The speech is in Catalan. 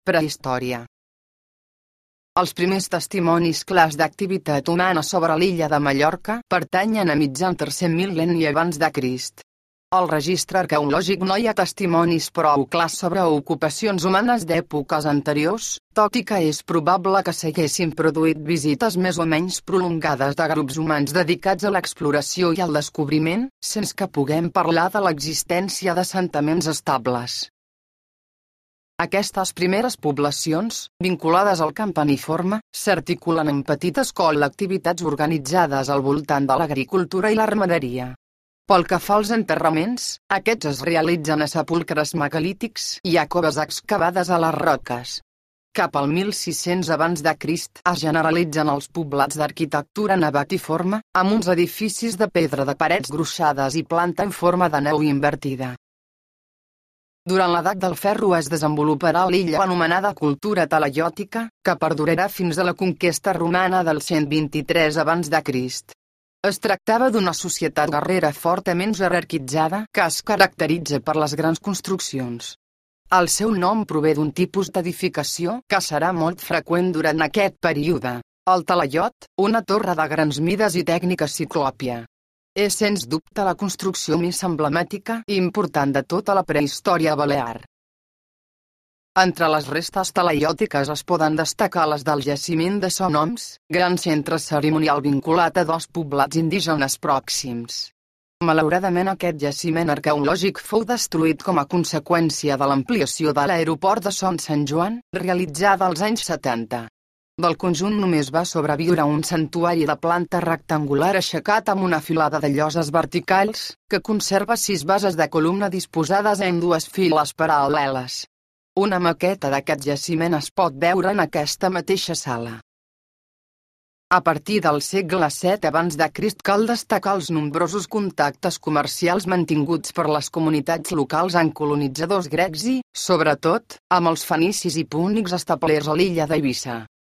Prehistòria. Els primers testimonis clars d'activitat humana sobre l'illa de Mallorca pertanyen a mitjan tercer mil·lenni abans de Crist. Al registre arqueològic no hi ha testimonis prou clars sobre ocupacions humanes d'èpoques anteriors, tot i que és probable que s'haguessin produït visites més o menys prolongades de grups humans dedicats a l'exploració i al descobriment, sense que puguem parlar de l'existència d'assentaments estables. Aquestes primeres poblacions, vinculades al campaniforme, s'articulen en petites col·lectivitats organitzades al voltant de l'agricultura i la ramaderia. Pel que fa als enterraments, aquests es realitzen a sepulcres megalítics i a coves excavades a les roques. Cap al 1600 abans de Crist es generalitzen els poblats d'arquitectura navatiforme, amb uns edificis de pedra de parets gruixades i planta en forma de nau invertida. Durant l'edat del ferro es desenvoluparà l'illa anomenada cultura talaiòtica, que perdurarà fins a la conquesta romana del 123 abans de Crist. Es tractava d'una societat guerrera fortament jerarquitzada que es caracteritza per les grans construccions. El seu nom prové d'un tipus d'edificació que serà molt freqüent durant aquest període, el talaiot, una torre de grans mides i tècnica ciclòpia. És sens dubte la construcció més emblemàtica i important de tota la prehistòria balear. Entre les restes talaiòtiques es poden destacar les del jaciment de Son Homs, gran centre cerimonial vinculat a dos poblats indígenes pròxims. Malauradament aquest jaciment arqueològic fou destruït com a conseqüència de l'ampliació de l'aeroport de Son Sant Joan, realitzada als anys 70. Del conjunt només va sobreviure un santuari de planta rectangular aixecat amb una filada de lloses verticals, que conserva 6 bases de columna disposades en 2 files paral·leles. Una maqueta d'aquest jaciment es pot veure en aquesta mateixa sala. A partir del segle VII abans de Crist cal destacar els nombrosos contactes comercials mantinguts per les comunitats locals amb colonitzadors grecs i, sobretot, amb els fenicis i púnics establerts a l'illa d'Eivissa.